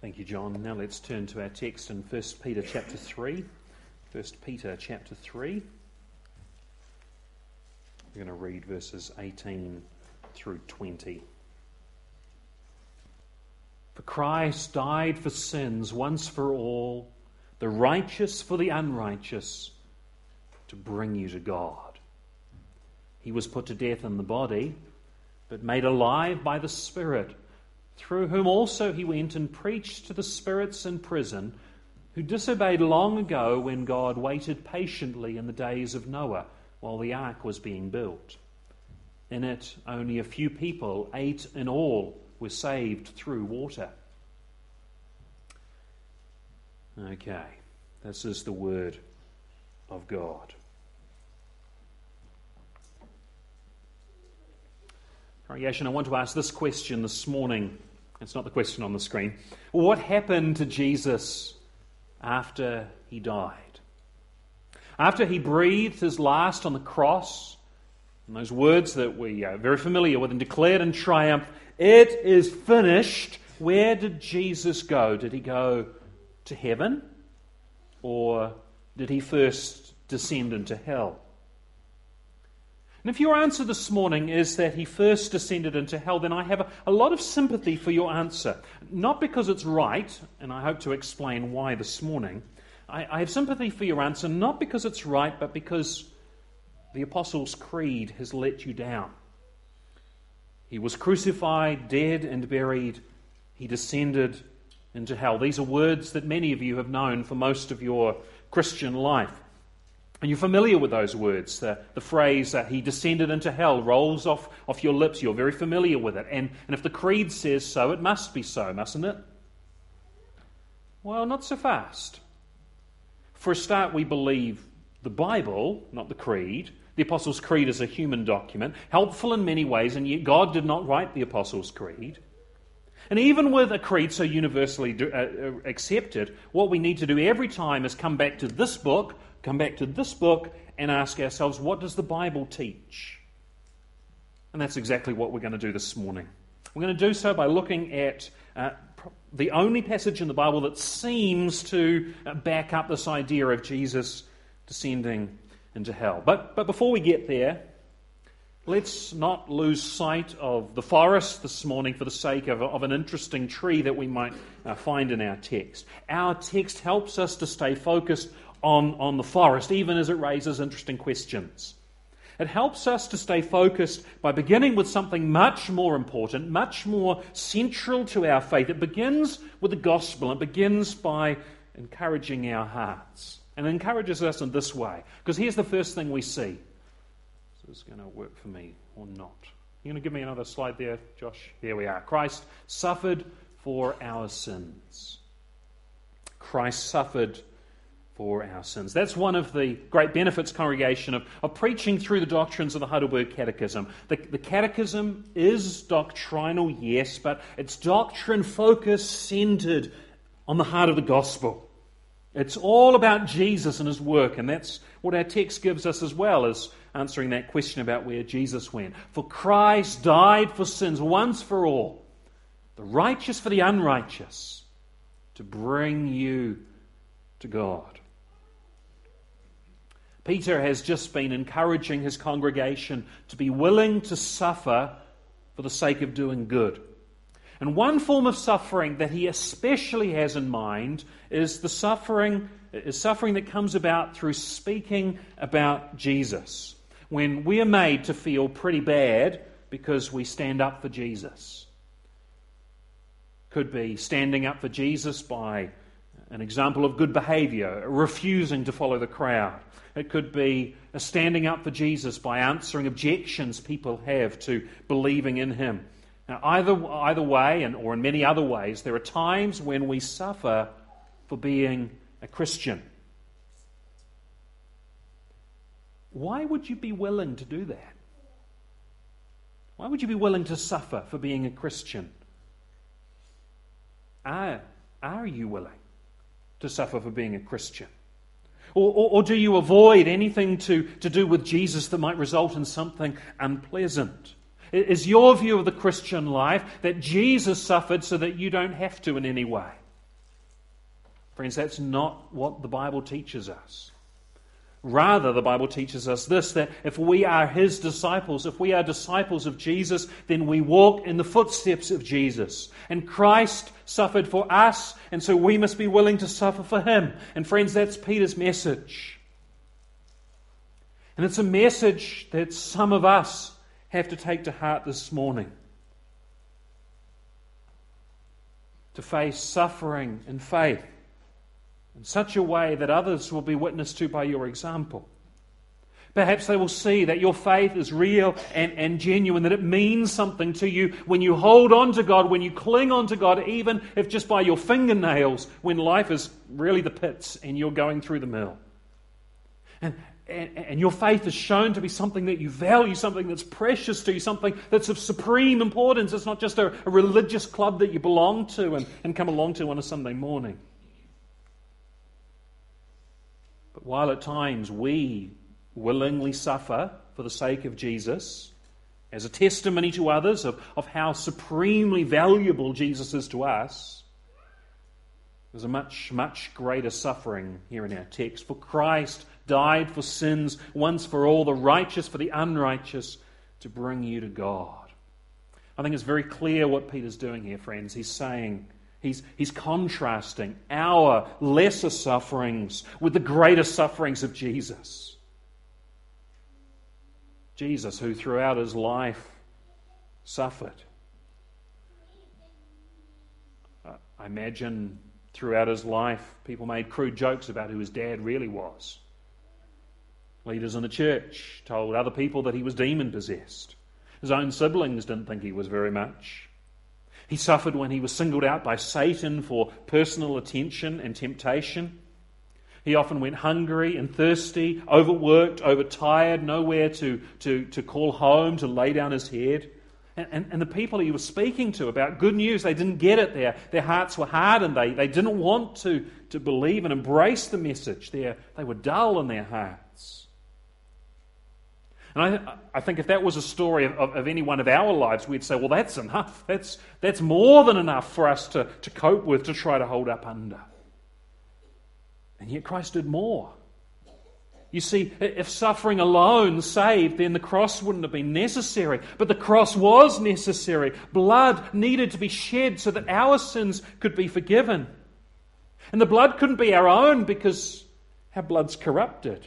Thank you, John. Now let's turn to our text in 1 Peter chapter 3. 1 Peter chapter 3. We're going to read verses 18 through 20. For Christ died for sins once for all, the righteous for the unrighteous, to bring you to God. He was put to death in the body, but made alive by the Spirit, through whom also he went and preached to the spirits in prison, who disobeyed long ago when God waited patiently in the days of Noah while the ark was being built. In it, only a few people, 8 in all, were saved through water. Okay, this is the word of God. Congregation, I want to ask this question this morning. It's not the question on the screen. What happened to Jesus after he died? After he breathed his last on the cross, and those words that we are very familiar with and declared in triumph, "It is finished," where did Jesus go? Did he go to heaven? Or did he first descend into hell? And if your answer this morning is that he first descended into hell, then I have a lot of sympathy for your answer. Not because it's right, and I hope to explain why this morning. I have sympathy for your answer, not because it's right, but because the Apostles' Creed has let you down. He was crucified, dead, and buried. He descended into hell. These are words that many of you have known for most of your Christian life. And you're familiar with those words. The phrase that he descended into hell rolls off your lips. You're very familiar with it. And if the Creed says so, it must be so, mustn't it? Well, not so fast. For a start, we believe the Bible, not the Creed. The Apostles' Creed is a human document, helpful in many ways, and yet God did not write the Apostles' Creed. And even with a creed so universally accepted, what we need to do every time is come back to this book, and ask ourselves, what does the Bible teach? And that's exactly what we're going to do this morning. We're going to do so by looking at the only passage in the Bible that seems to back up this idea of Jesus descending into hell. But before we get there, let's not lose sight of the forest this morning for the sake of an interesting tree that we might find in our text. Our text helps us to stay focused on the forest, even as it raises interesting questions. It helps us to stay focused by beginning with something much more important, much more central to our faith. It begins with the gospel. It begins by encouraging our hearts. And it encourages us in this way. Because here's the first thing we see. Is going to work for me or not? You going to give me another slide there, Josh? There we are. Christ suffered for our sins. Christ suffered for our sins. That's one of the great benefits, congregation, of preaching through the doctrines of the Heidelberg Catechism. The Catechism is doctrinal, yes, but it's doctrine focused, centered on the heart of the gospel. It's all about Jesus and his work, and that's what our text gives us as well, as answering that question about where Jesus went. For Christ died for sins once for all, the righteous for the unrighteous, to bring you to God. Peter has just been encouraging his congregation to be willing to suffer for the sake of doing good. And one form of suffering that he especially has in mind is the suffering that comes about through speaking about Jesus. When we are made to feel pretty bad because we stand up for Jesus. Could be standing up for Jesus by an example of good behavior, refusing to follow the crowd. It could be a standing up for Jesus by answering objections people have to believing in him. Now, either way, or in many other ways, there are times when we suffer for being a Christian. Why would you be willing to do that? Why would you be willing to suffer for being a Christian? Are you willing to suffer for being a Christian? Or do you avoid anything to do with Jesus that might result in something unpleasant? Is your view of the Christian life that Jesus suffered so that you don't have to in any way? Friends, that's not what the Bible teaches us. Rather, the Bible teaches us this, that if we are His disciples, if we are disciples of Jesus, then we walk in the footsteps of Jesus. And Christ suffered for us, and so we must be willing to suffer for Him. And friends, that's Peter's message. And it's a message that some of us have to take to heart this morning. To face suffering in faith in such a way that others will be witnessed to by your example. Perhaps they will see that your faith is real and genuine, that it means something to you when you hold on to God, when you cling on to God, even if just by your fingernails, when life is really the pits and you're going through the mill. And your faith is shown to be something that you value, something that's precious to you, something that's of supreme importance. It's not just a religious club that you belong to and come along to on a Sunday morning. But while at times we willingly suffer for the sake of Jesus, as a testimony to others of how supremely valuable Jesus is to us, there's a much, much greater suffering here in our text. For Christ died for sins once for all, the righteous for the unrighteous, to bring you to God. I think it's very clear what Peter's doing here, friends. He's saying, he's contrasting our lesser sufferings with the greater sufferings of Jesus. Jesus, who throughout His life suffered. I imagine throughout His life people made crude jokes about who His dad really was. Leaders in the church told other people that He was demon-possessed. His own siblings didn't think He was very much. He suffered when He was singled out by Satan for personal attention and temptation. He often went hungry and thirsty, overworked, overtired, nowhere to call home, to lay down His head. And the people He was speaking to about good news, they didn't get it. Their hearts were hardened. They didn't want to believe and embrace the message. They were dull in their hearts. And I think if that was a story of any one of our lives, we'd say, well, that's enough. That's more than enough for us to cope with, to try to hold up under. And yet Christ did more. You see, if suffering alone saved, then the cross wouldn't have been necessary. But the cross was necessary. Blood needed to be shed so that our sins could be forgiven. And the blood couldn't be our own because our blood's corrupted.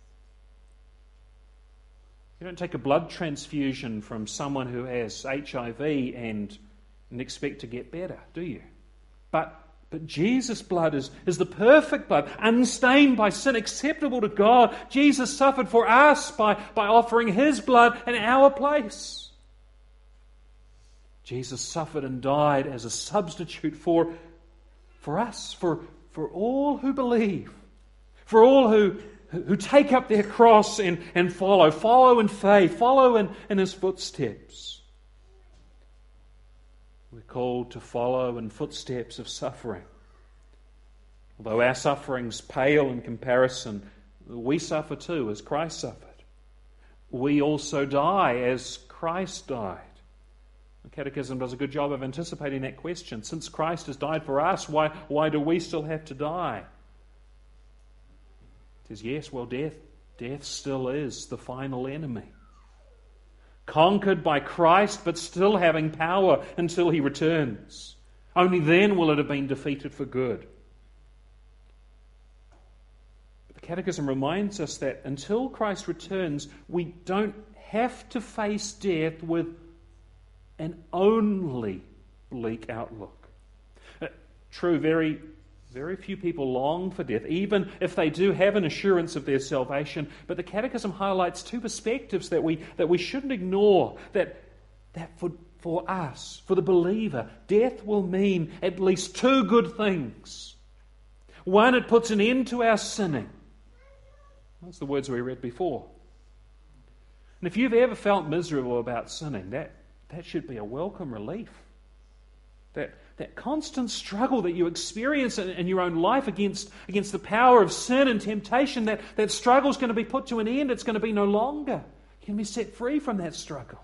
You don't take a blood transfusion from someone who has HIV and expect to get better, do you? But Jesus' blood is the perfect blood, unstained by sin, acceptable to God. Jesus suffered for us by offering His blood in our place. Jesus suffered and died as a substitute for us, for all who believe, for all who take up their cross and follow in faith, follow in His footsteps. We're called to follow in footsteps of suffering. Although our sufferings pale in comparison, we suffer too, as Christ suffered. We also die as Christ died. The Catechism does a good job of anticipating that question. Since Christ has died for us, why do we still have to die? It says, yes, well, death still is the final enemy. Conquered by Christ, but still having power until He returns. Only then will it have been defeated for good. But the Catechism reminds us that until Christ returns, we don't have to face death with an only bleak outlook. True, very few people long for death, even if they do have an assurance of their salvation. But the Catechism highlights two perspectives that we shouldn't ignore. That for us, for the believer, death will mean at least two good things. One, it puts an end to our sinning. That's the words we read before. And if you've ever felt miserable about sinning, that should be a welcome relief. That constant struggle that you experience in your own life against the power of sin and temptation, that struggle is going to be put to an end. It's going to be no longer. You can be set free from that struggle.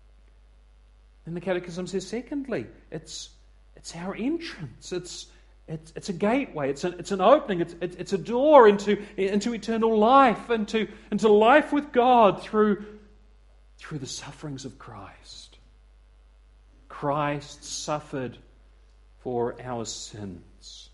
And the Catechism says, secondly, it's our entrance. It's it's a gateway, it's an opening, it's a door into eternal life, into life with God through the sufferings of Christ. Christ suffered for our sins.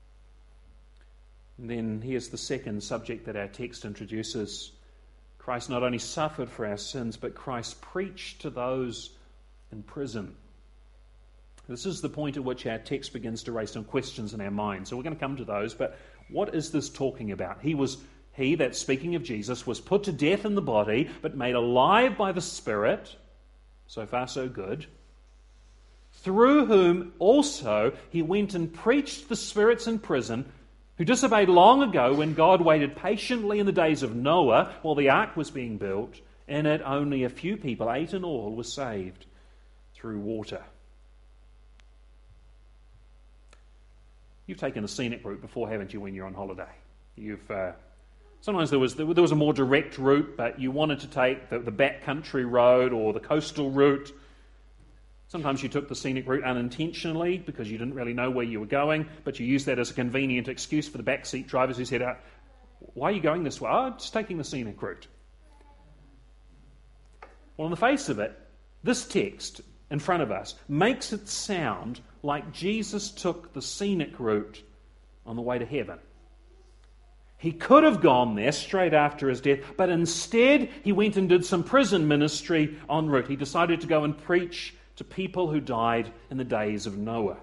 And then here's the second subject that our text introduces. Christ not only suffered for our sins, but Christ preached to those in prison. This is the point at which our text begins to raise some questions in our minds. So we're going to come to those, but what is this talking about? He, that's speaking of Jesus, was put to death in the body, but made alive by the Spirit. So far, so good. Through whom also he went and preached the spirits in prison, who disobeyed long ago when God waited patiently in the days of Noah while the ark was being built. In it only a few people, 8 in all, were saved through water. You've taken the scenic route before, haven't you, when you're on holiday? Sometimes there was a more direct route, but you wanted to take the backcountry road or the coastal route. Sometimes you took the scenic route unintentionally because you didn't really know where you were going, but you used that as a convenient excuse for the backseat drivers who said, why are you going this way? Oh, just taking the scenic route. Well, on the face of it, this text in front of us makes it sound like Jesus took the scenic route on the way to heaven. He could have gone there straight after his death, but instead he went and did some prison ministry en route. He decided to go and preach to people who died in the days of Noah.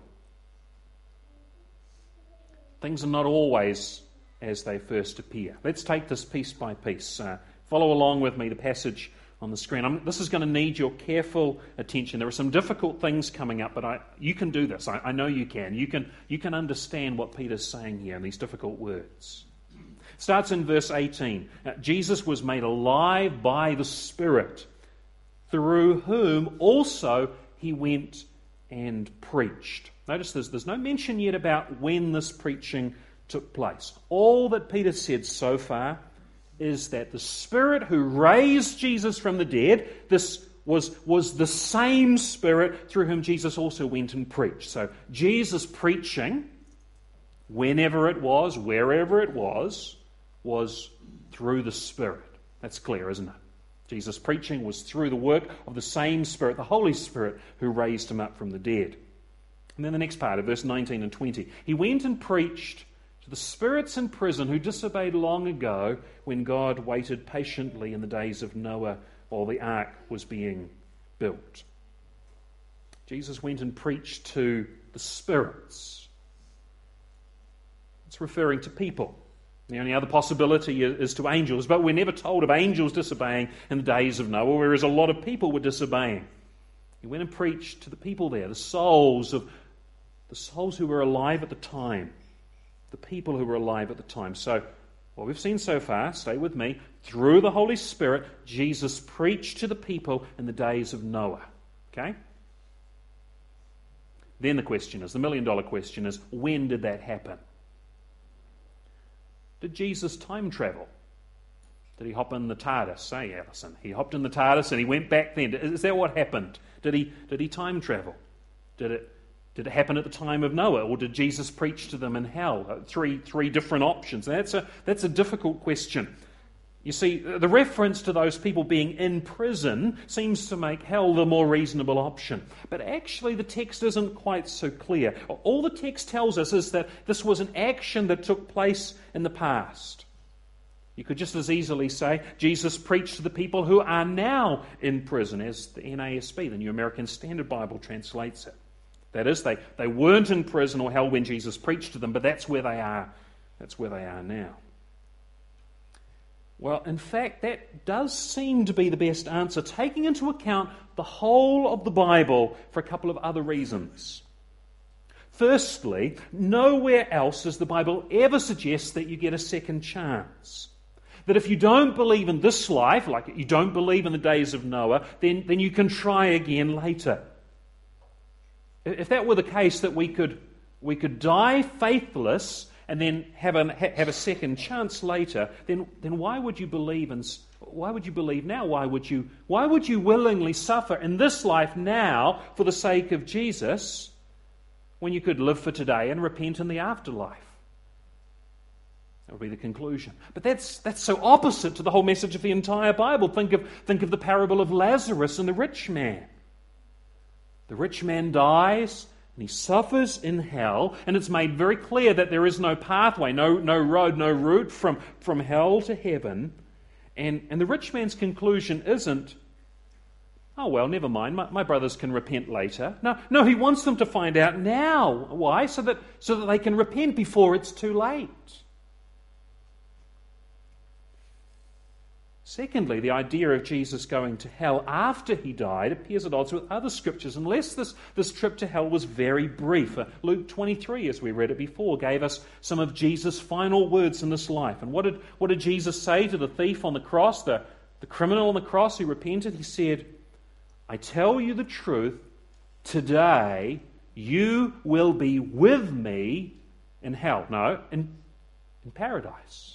Things are not always as they first appear. Let's take this piece by piece. Follow along with me, the passage on the screen. This is going to need your careful attention. There are some difficult things coming up, but you can do this. I know you can. You can understand what Peter's saying here in these difficult words. It starts in verse 18. Jesus was made alive by the Spirit, through whom also he went and preached. Notice there's no mention yet about when this preaching took place. All that Peter said so far is that the Spirit who raised Jesus from the dead, this was the same Spirit through whom Jesus also went and preached. So Jesus preaching, whenever it was, wherever it was through the Spirit. That's clear, isn't it? Jesus' preaching was through the work of the same Spirit, the Holy Spirit, who raised him up from the dead. And then the next part of verse 19 and 20. He went and preached to the spirits in prison who disobeyed long ago when God waited patiently in the days of Noah while the ark was being built. Jesus went and preached to the spirits. It's referring to people. The only other possibility is to angels, but we're never told of angels disobeying in the days of Noah, whereas a lot of people were disobeying. He went and preached to the people there, the souls who were alive at the time, the people who were alive at the time. So, what we've seen so far, stay with me, through the Holy Spirit, Jesus preached to the people in the days of Noah. Okay? Then the million-dollar question is, when did that happen? Did Jesus time travel? Did he hop in the TARDIS? Say, Alison. He hopped in the TARDIS and he went back then. Is that what happened? Did he time travel? Did it happen at the time of Noah, or did Jesus preach to them in hell? Three different options. That's a difficult question. You see, the reference to those people being in prison seems to make hell the more reasonable option. But actually the text isn't quite so clear. All the text tells us is that this was an action that took place in the past. You could just as easily say Jesus preached to the people who are now in prison, as the NASB, the New American Standard Bible, translates it. That is, they weren't in prison or hell when Jesus preached to them, but that's where they are. That's where they are now. Well, in fact, that does seem to be the best answer, taking into account the whole of the Bible for a couple of other reasons. Firstly, nowhere else does the Bible ever suggest that you get a second chance. That if you don't believe in this life, like you don't believe in the days of Noah, then you can try again later. If that were the case, that we could die faithless and then have a second chance later, then why would you believe now? Why would you willingly suffer in this life now for the sake of Jesus, when you could live for today and repent in the afterlife. That would be the conclusion. But that's so opposite to the whole message of the entire Bible. Think of the parable of Lazarus and the rich man. The rich man dies and he suffers in hell, and it's made very clear that there is no pathway, no road, no route from hell to heaven. And the rich man's conclusion isn't, oh well, never mind, my brothers can repent later. No, he wants them to find out now. Why? So that they can repent before it's too late. Secondly, the idea of Jesus going to hell after he died appears at odds with other scriptures, unless this trip to hell was very brief. Luke 23, as we read it before, gave us some of Jesus' final words in this life. And what did Jesus say to the thief on the cross, the criminal on the cross who repented? He said, I tell you the truth, today you will be with me in hell. No, in paradise.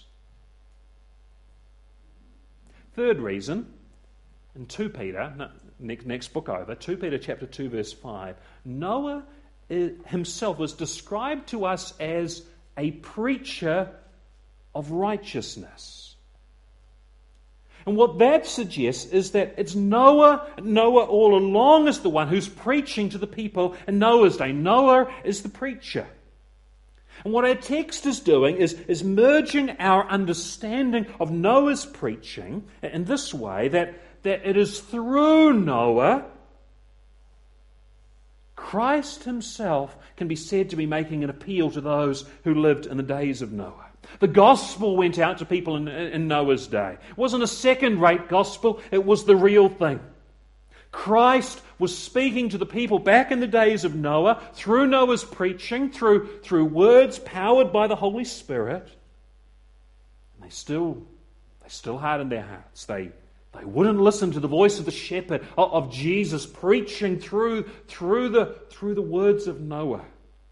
Third reason, in 2 Peter, next book over, 2 Peter chapter 2 verse 5, Noah himself was described to us as a preacher of righteousness. And what that suggests is that it's Noah all along is the one who's preaching to the people in Noah's day. Noah is the preacher. And what our text is doing is merging our understanding of Noah's preaching in this way, that it is through Noah Christ himself can be said to be making an appeal to those who lived in the days of Noah. The gospel went out to people in Noah's day. It wasn't a second-rate gospel, it was the real thing. Christ was speaking to the people back in the days of Noah through Noah's preaching, through words powered by the Holy Spirit. And they still hardened their hearts. They wouldn't listen to the voice of the shepherd, of Jesus preaching through the words of Noah.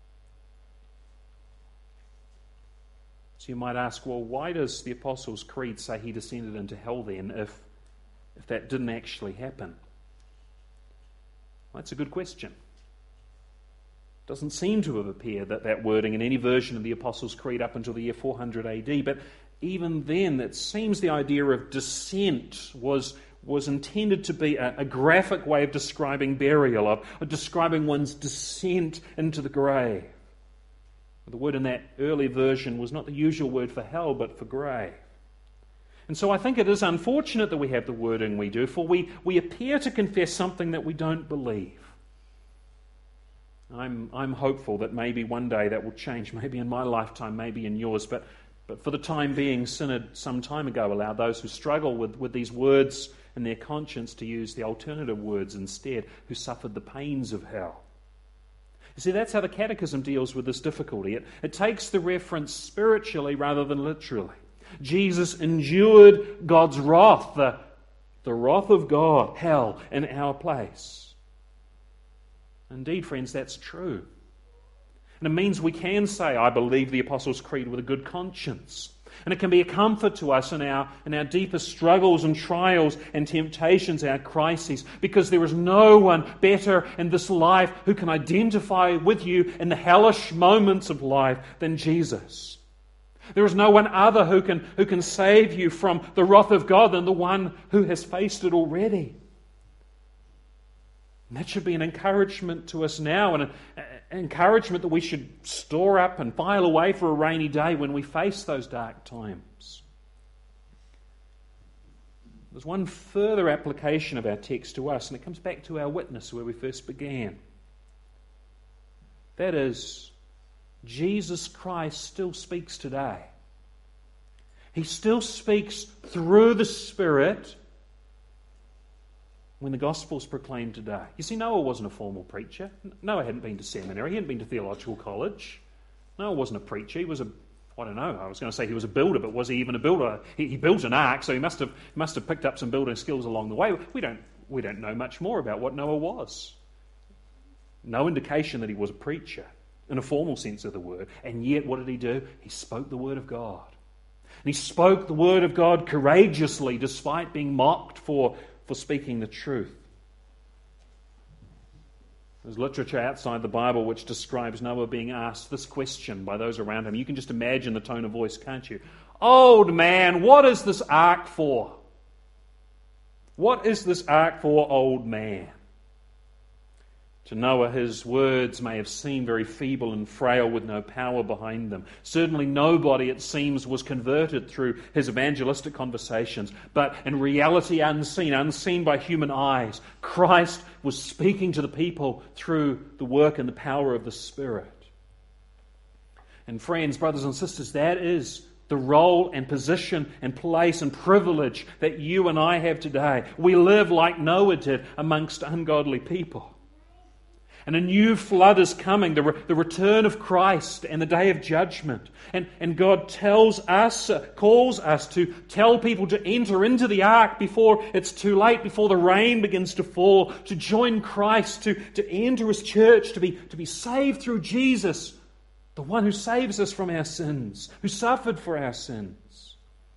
So you might ask, well, why does the Apostles' Creed say he descended into hell then if that didn't actually happen? Well, that's a good question. It doesn't seem to have appeared that wording in any version of the Apostles' Creed up until the year 400 AD, but even then it seems the idea of descent was intended to be a graphic way of describing burial, of describing one's descent into the grave. The word in that early version was not the usual word for hell, but for grave. And so I think it is unfortunate that we have the wording we do, for we appear to confess something that we don't believe. I'm hopeful that maybe one day that will change, maybe in my lifetime, maybe in yours, but for the time being, Synod some time ago allowed those who struggle with these words in their conscience to use the alternative words instead, who suffered the pains of hell. You see, that's how the Catechism deals with this difficulty. It takes the reference spiritually rather than literally. Jesus endured God's wrath, the wrath of God, hell, in our place. Indeed, friends, that's true. And it means we can say, I believe the Apostles' Creed with a good conscience. And it can be a comfort to us in our deepest struggles and trials and temptations, our crises, because there is no one better in this life who can identify with you in the hellish moments of life than Jesus. There is no one other who can save you from the wrath of God than the one who has faced it already. And that should be an encouragement to us now, and an encouragement that we should store up and file away for a rainy day when we face those dark times. There's one further application of our text to us, and it comes back to our witness where we first began. That is, Jesus Christ still speaks today. He still speaks through the Spirit when the gospel is proclaimed today. You see, Noah wasn't a formal preacher. Noah hadn't been to seminary. He hadn't been to theological college. Noah wasn't a preacher. He was I was going to say he was a builder, but was he even a builder? He built an ark, so he must have picked up some building skills along the way. We don't know much more about what Noah was. No indication that he was a preacher in a formal sense of the word. And yet, what did he do? He spoke the word of God. And he spoke the word of God courageously, despite being mocked for speaking the truth. There's literature outside the Bible which describes Noah being asked this question by those around him. You can just imagine the tone of voice, can't you? Old man, what is this ark for? What is this ark for, old man? To Noah, his words may have seemed very feeble and frail with no power behind them. Certainly nobody, it seems, was converted through his evangelistic conversations. But in reality unseen by human eyes, Christ was speaking to the people through the work and the power of the Spirit. And friends, brothers and sisters, that is the role and position and place and privilege that you and I have today. We live like Noah did amongst ungodly people. And a new flood is coming, the return of Christ and the day of judgment. And God calls us to tell people to enter into the ark before it's too late, before the rain begins to fall, to join Christ, to enter His church, to be saved through Jesus, the one who saves us from our sins, who suffered for our sins.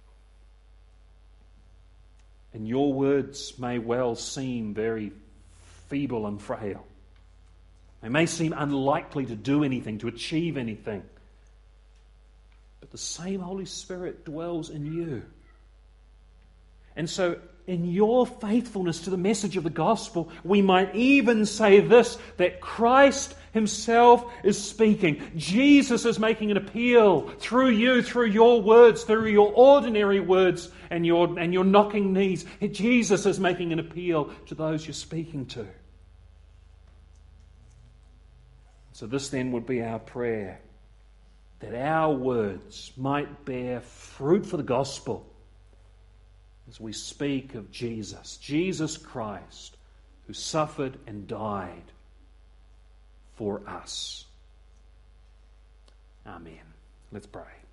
And your words may well seem very feeble and frail. They may seem unlikely to do anything, to achieve anything. But the same Holy Spirit dwells in you. And so, in your faithfulness to the message of the gospel, we might even say this, that Christ Himself is speaking. Jesus is making an appeal through you, through your words, through your ordinary words and your knocking knees. Jesus is making an appeal to those you're speaking to. So this then would be our prayer, that our words might bear fruit for the gospel as we speak of Jesus Christ, who suffered and died for us. Amen. Let's pray.